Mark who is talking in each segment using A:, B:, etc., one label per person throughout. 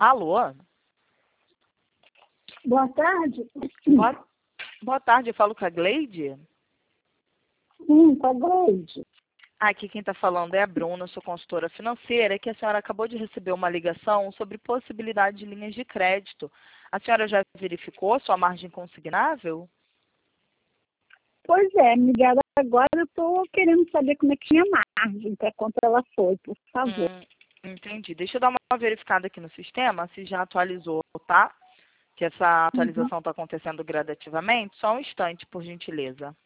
A: Alô?
B: Boa tarde.
A: Boa tarde, eu falo com a Gleide?
B: Sim, com a Gleide.
A: Aqui quem está falando é a Bruna, eu sou consultora financeira, que a senhora acabou de receber uma ligação sobre possibilidade de linhas de crédito. A senhora já verificou sua margem consignável?
B: Pois é, me ligaram agora, eu estou querendo saber como é que tinha margem, para quanto ela foi, por favor.
A: Entendi. Deixa eu dar uma verificada aqui no sistema, se já atualizou, tá? Que essa atualização está acontecendo gradativamente. Só um instante, por gentileza.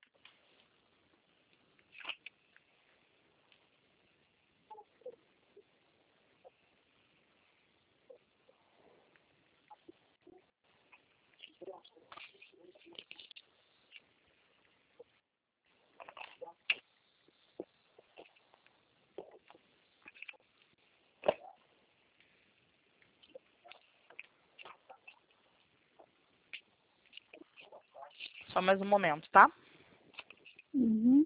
A: Só mais um momento, tá?
B: Uhum.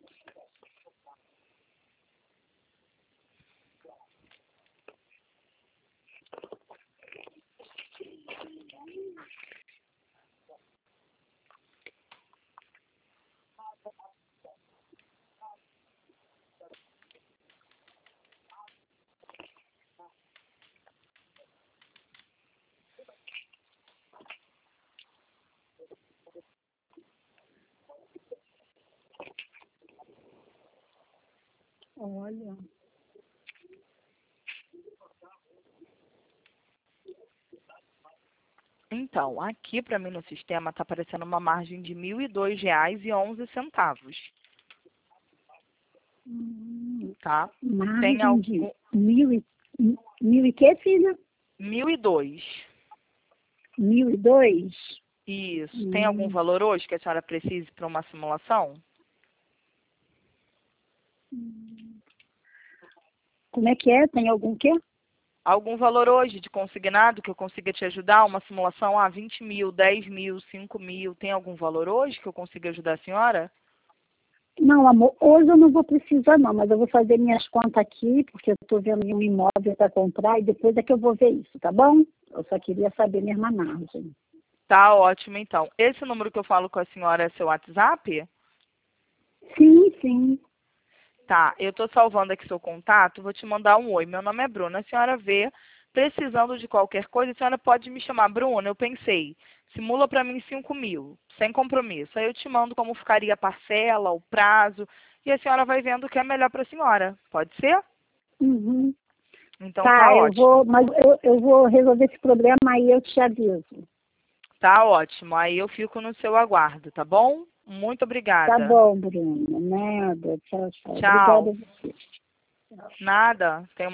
B: Olha.
A: Então, aqui para mim no sistema está aparecendo uma margem de R$ 1.002,11, tá? Tem
B: Margem de
A: algum...
B: mil e quê, filha?
A: 1.002.
B: 1.002?
A: Isso. Tem algum valor hoje que a senhora precise para uma simulação?
B: Como é que é? Tem algum quê?
A: Algum valor hoje de consignado que eu consiga te ajudar? Uma simulação, 20 mil, 10 mil, 5 mil. Tem algum valor hoje que eu consiga ajudar a senhora?
B: Não, amor, hoje eu não vou precisar não, mas eu vou fazer minhas contas aqui, porque eu estou vendo um imóvel para comprar e depois é que eu vou ver isso, tá bom? Eu só queria saber mesmo a margem.
A: Tá ótimo, então. Esse número que eu falo com a senhora é seu WhatsApp?
B: Sim, sim.
A: Tá, eu tô salvando aqui seu contato, vou te mandar um oi. Meu nome é Bruna. A senhora vê, precisando de qualquer coisa, a senhora pode me chamar. Bruna, eu pensei, simula para mim 5 mil, sem compromisso. Aí eu te mando como ficaria a parcela, o prazo, e a senhora vai vendo o que é melhor para a senhora. Pode ser?
B: Uhum.
A: Então tá
B: Tá, eu
A: ótimo.
B: vou, mas eu vou resolver esse problema aí eu te aviso.
A: Tá ótimo. Aí eu fico no seu aguardo, tá bom? Muito
B: Tá
A: obrigada.
B: bom, Bruna. Nada. Tchau, tchau. Obrigada
A: Tchau.
B: a você.
A: Nada. Tenha